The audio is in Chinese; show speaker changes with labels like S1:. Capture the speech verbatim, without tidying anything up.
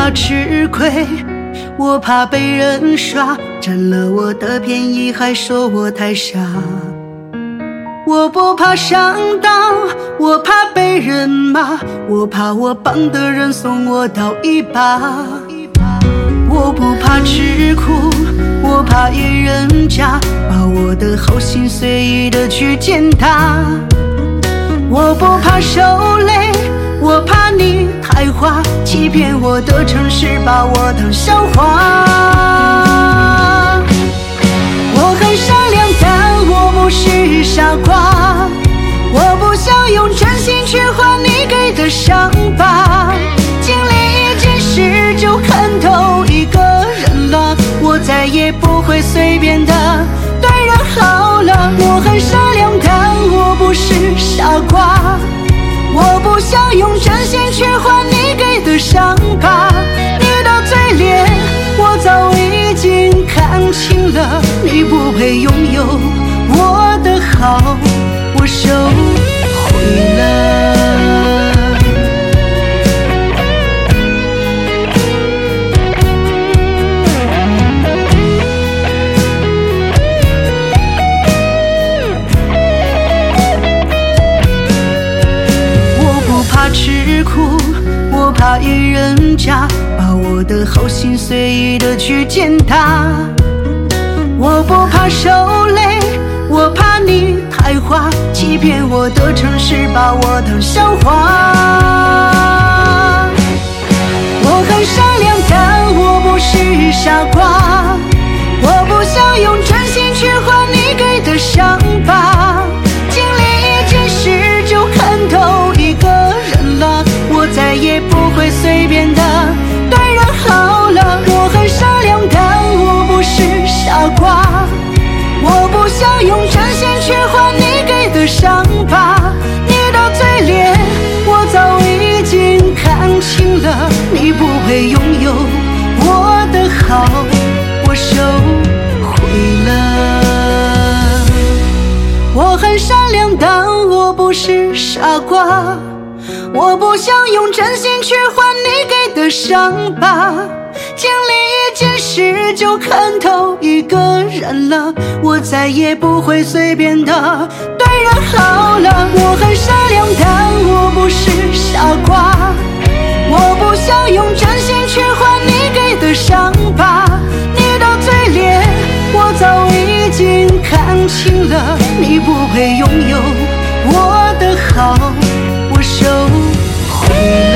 S1: 怕吃亏，我怕被人耍，占了我的便宜还说我太傻。我不怕上当，我怕被人骂，我怕我帮的人送我倒一把。我不怕吃苦，我怕野人家，把我的好心随意的去践踏。我不怕受累，我怕你太花，欺骗我的城市，把我当笑话。我很善良，但我不是傻瓜，我不想用真心去换你给的伤疤。经历一件事就看透一个人了，我再也不会随便的对人好了。我很善良，但我不是傻瓜，我不想用真心去换你给的伤疤。你的嘴脸我早已经看清了，你不配拥有我的好，我收回了。吃苦，我怕野人家，把我的好心随意的去践踏。我不怕受累，我怕你太花，欺骗我的城市，把我当笑话。我很善良，但我不是傻瓜，我不想用真心去换你给的伤疤。经历一件事就看透一个人了，我再也不会随便的对人好了。我很善良，但我不是傻瓜，我不想用真心去换你给的伤疤。你的嘴脸我早已经看清了，你不配拥有我的好，我收回了。我很善良，但我不是傻瓜，我不想用真心去换你给的伤疤。经历一件事就看透一个人了，我再也不会随便的对人好了。我很善良，但我不是傻瓜，我不想用真心去换你给的伤疤。你的嘴脸我早已经看清了，你不配拥有我的好，我收回了。